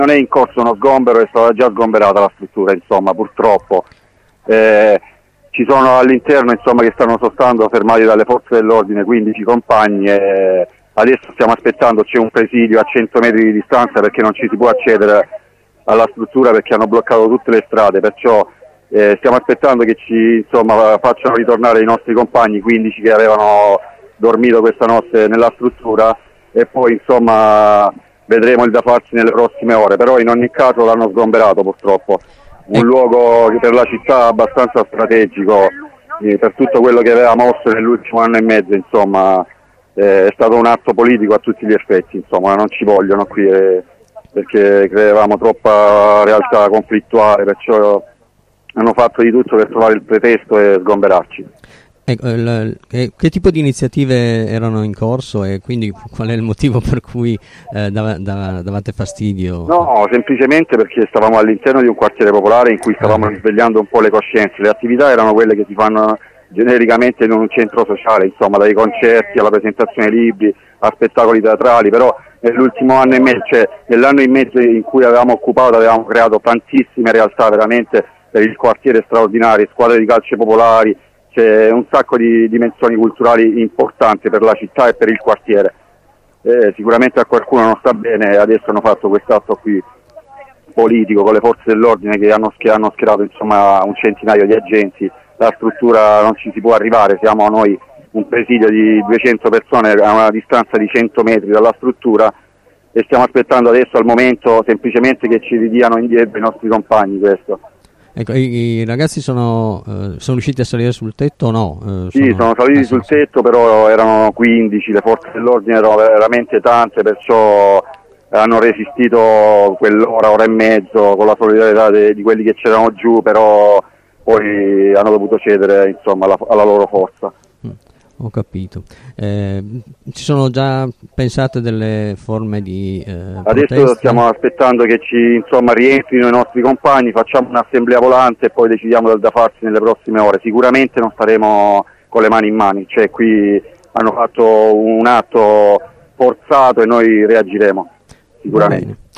non è in corso uno sgombero, è stata già sgomberata la struttura, insomma, purtroppo. Ci sono all'interno, insomma, che stanno sostando fermati dalle forze dell'ordine 15 compagni e adesso stiamo aspettando, c'è un presidio a 100 metri di distanza perché non ci si può accedere alla struttura perché hanno bloccato tutte le strade, perciò stiamo aspettando che ci, insomma, facciano ritornare i nostri compagni 15 che avevano dormito questa notte nella struttura e poi, insomma, vedremo il da farsi nelle prossime ore, però in ogni caso l'hanno sgomberato purtroppo. Un luogo che per la città è abbastanza strategico, per tutto quello che aveva mosso nell'ultimo anno e mezzo, insomma, è stato un atto politico a tutti gli effetti, insomma, non ci vogliono qui perché credevamo troppa realtà conflittuale, perciò hanno fatto di tutto per trovare il pretesto e sgomberarci. Ecco, che tipo di iniziative erano in corso e quindi qual è il motivo per cui davate fastidio? No, semplicemente perché stavamo all'interno di un quartiere popolare in cui stavamo risvegliando un po' le coscienze. Le attività erano quelle che si fanno genericamente in un centro sociale, insomma, dai concerti alla presentazione di libri a spettacoli teatrali, però nell'ultimo anno e mezzo, cioè nell'anno e mezzo in cui avevamo occupato, avevamo creato tantissime realtà veramente per il quartiere straordinarie, squadre di calcio popolari, c'è un sacco di dimensioni culturali importanti per la città e per il quartiere. Sicuramente a qualcuno non sta bene, adesso hanno fatto quest'atto qui politico con le forze dell'ordine che hanno schierato, insomma, un centinaio di agenti. La struttura non ci si può arrivare, siamo noi un presidio di 200 persone a una distanza di 100 metri dalla struttura e stiamo aspettando adesso al momento semplicemente che ci ridiano indietro i nostri compagni, questo. Ecco, i ragazzi sono riusciti a salire sul tetto o no? Sì, sono saliti sul tetto, però erano 15, le forze dell'ordine erano veramente tante, perciò hanno resistito quell'ora, ora e mezzo con la solidarietà di quelli che c'erano giù, però poi hanno dovuto cedere, insomma, alla loro forza. Ho capito. Ci sono già pensate delle forme di adesso protesta? Stiamo aspettando che insomma, rientrino i nostri compagni, facciamo un'assemblea volante e poi decidiamo del da farsi nelle prossime ore. Sicuramente non staremo con le mani in mani, cioè qui hanno fatto un atto forzato e noi reagiremo, sicuramente.